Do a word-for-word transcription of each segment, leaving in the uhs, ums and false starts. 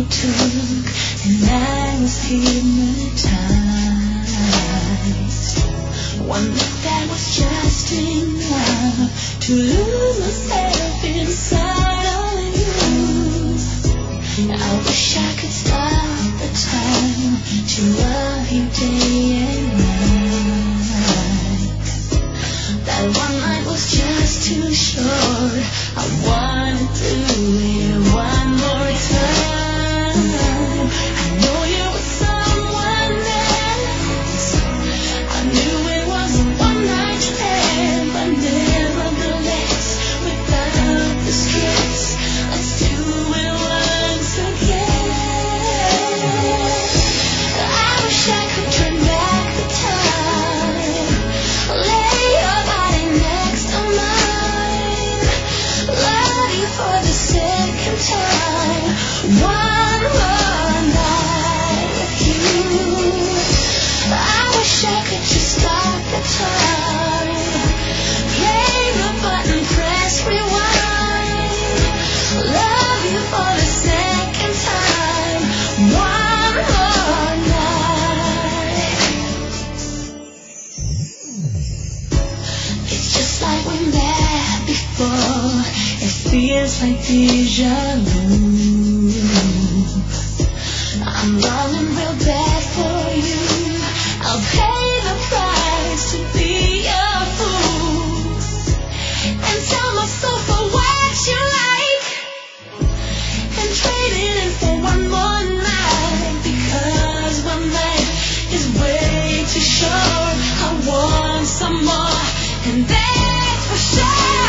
took, and I was hypnotized. One look that was just enough to lose myself inside of you. I wish I could stop the time to love you day and night. That one night was just too short. I wanna do it one more time. I know you were someone else. I knew it was a one night stand, but nevertheless, without the stress, let's do it once again. I wish I could turn back the time, lay your body next to mine, love you for the second time, one more night with you. I wish I could just stop the time, play the button, press rewind, love you for the second time, one more night. It's just like we met before. It feels like deja vu. I'm longing real bad for you. I'll pay the price to be your fool and tell myself for what you like and trade it in for one more night, because one night is way too short. I want some more, and that's for sure.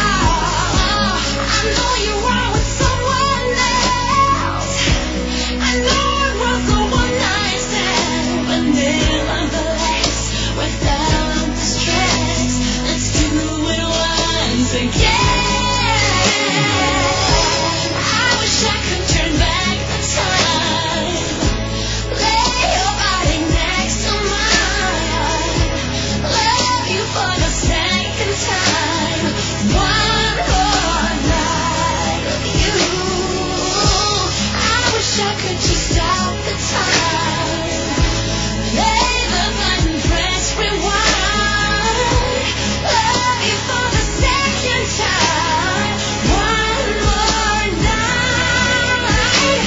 I know you were with someone else. I know it was a one night stand, but nevertheless, without the stress, let's do it once again. I wish I could turn back the time, lay your body next to mine, love you for the second time, one more night with you. I wish I could just stop the time, play the button, press rewind, love you for the second time, one more night,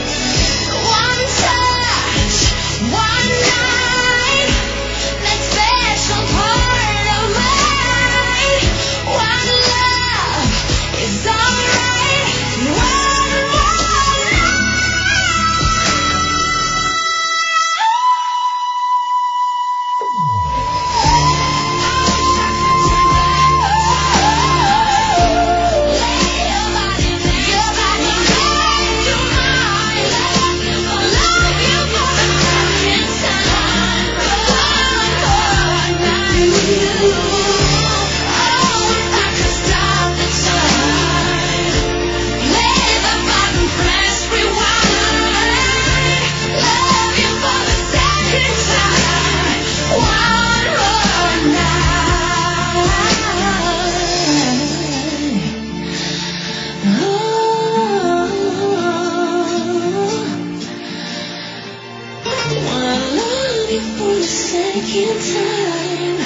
one touch, one night, that special part of mine, one love is alright, one more night. Wanna love you for the second time,